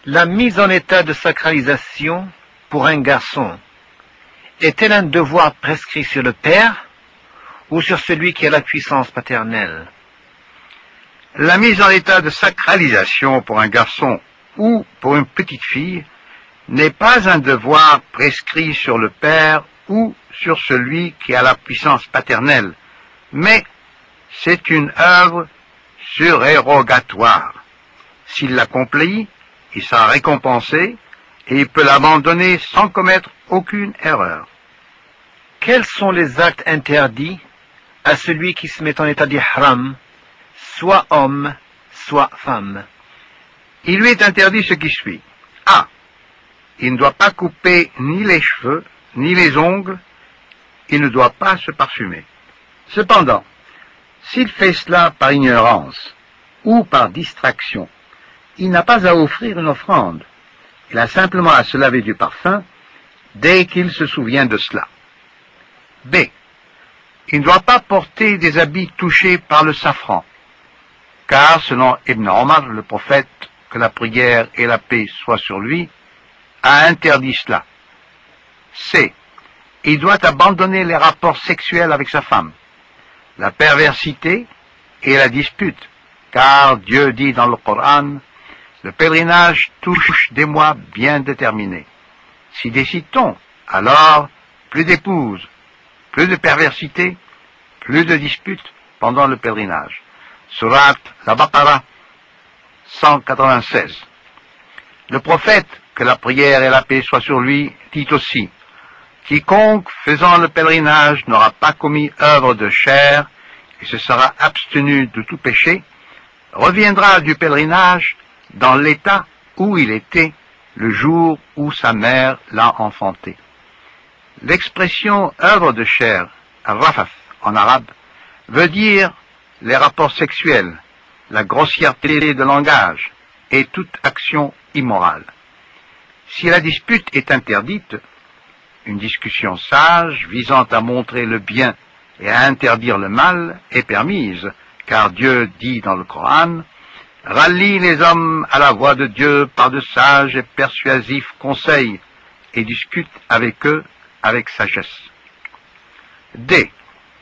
La mise en état de sacralisation pour un garçon est-elle un devoir prescrit sur le père ou sur celui qui a la puissance paternelle? La mise en état de sacralisation pour un garçon ou pour une petite fille n'est pas un devoir prescrit sur le père ou sur celui qui a la puissance paternelle, mais c'est une œuvre surérogatoire. S'il l'accomplit, il sera récompensé et il peut l'abandonner sans commettre aucune erreur. Quels sont les actes interdits à celui qui se met en état d'ihram, soit homme, soit femme? Il lui est interdit ce qui suit. A. Il ne doit pas couper ni les cheveux, ni les ongles. Il ne doit pas se parfumer. Cependant, s'il fait cela par ignorance ou par distraction, il n'a pas à offrir une offrande. Il a simplement à se laver du parfum dès qu'il se souvient de cela. B. Il ne doit pas porter des habits touchés par le safran, car selon Ibn Omar, le prophète, que la prière et la paix soient sur lui, a interdit cela. C. Il doit abandonner les rapports sexuels avec sa femme, la perversité et la dispute, car Dieu dit dans le Coran, le pèlerinage touche des mois bien déterminés. Si décide-t-on, alors plus d'épouses, plus de perversité, plus de disputes pendant le pèlerinage. Surat al-Baqarah 196. Le prophète, que la prière et la paix soient sur lui, dit aussi, quiconque faisant le pèlerinage n'aura pas commis œuvre de chair et se sera abstenu de tout péché, reviendra du pèlerinage dans l'état où il était le jour où sa mère l'a enfanté. L'expression œuvre de chair, rafath en arabe, veut dire les rapports sexuels, la grossièreté de langage et toute action immorale. Si la dispute est interdite, une discussion sage visant à montrer le bien et à interdire le mal est permise, car Dieu dit dans le Coran, « Rallie les hommes à la voix de Dieu par de sages et persuasifs conseils et discute avec eux avec sagesse. » D.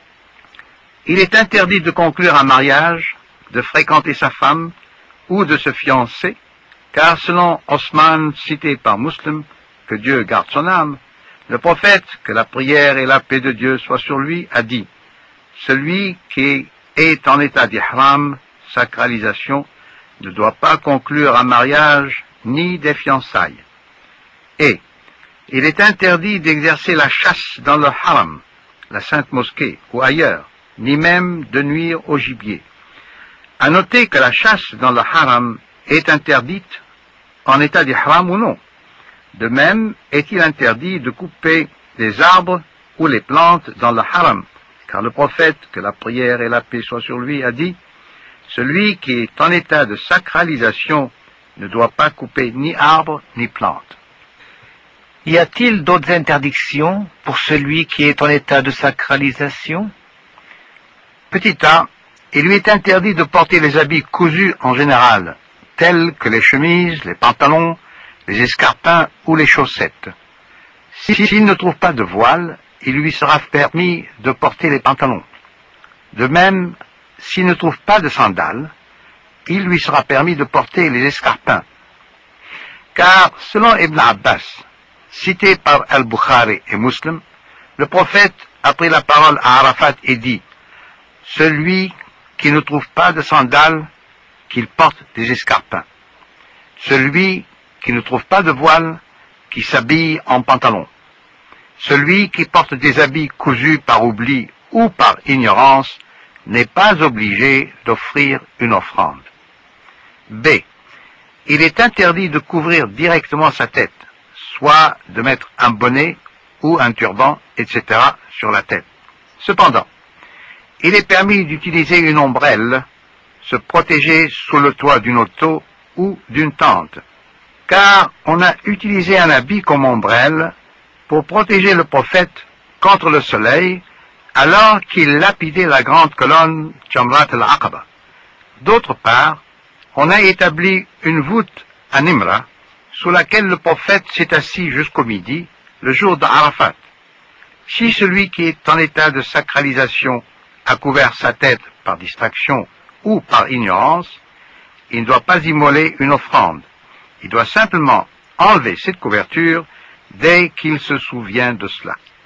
Il est interdit de conclure un mariage, de fréquenter sa femme ou de se fiancer, car selon Osman cité par Muslim, que Dieu garde son âme, le prophète, que la prière et la paix de Dieu soient sur lui, a dit, celui qui est en état d'ihram, sacralisation, ne doit pas conclure un mariage ni des fiançailles. Et il est interdit d'exercer la chasse dans le haram, la sainte mosquée ou ailleurs, ni même de nuire au gibier. À noter que la chasse dans le haram est interdite en état d'ihram ou non. De même, est-il interdit de couper les arbres ou les plantes dans le haram, car le prophète, que la prière et la paix soient sur lui, a dit, celui qui est en état de sacralisation ne doit pas couper ni arbre ni plante. Y a-t-il d'autres interdictions pour celui qui est en état de sacralisation? Petit a, il lui est interdit de porter les habits cousus en général, tels que les chemises, les pantalons, les escarpins ou les chaussettes. S'il ne trouve pas de voile, il lui sera permis de porter les pantalons. De même, s'il ne trouve pas de sandales, il lui sera permis de porter les escarpins. Car, selon Ibn Abbas, cité par Al-Bukhari et Muslim, le prophète a pris la parole à Arafat et dit, celui qui ne trouve pas de sandales, qu'il porte des escarpins. Celui qui ne trouve pas de voile, qui s'habille en pantalon. Celui qui porte des habits cousus par oubli ou par ignorance n'est pas obligé d'offrir une offrande. B. Il est interdit de couvrir directement sa tête, soit de mettre un bonnet ou un turban, etc. sur la tête. Cependant, il est permis d'utiliser une ombrelle, se protéger sous le toit d'une auto ou d'une tente, car on a utilisé un habit comme ombrelle pour protéger le prophète contre le soleil alors qu'il lapidait la grande colonne Jamrat al-Aqaba. D'autre part, on a établi une voûte à Nimra sous laquelle le prophète s'est assis jusqu'au midi, le jour d'Arafat. Si celui qui est en état de sacralisation a couvert sa tête par distraction ou par ignorance, il ne doit pas immoler une offrande. Il doit simplement enlever cette couverture dès qu'il se souvient de cela.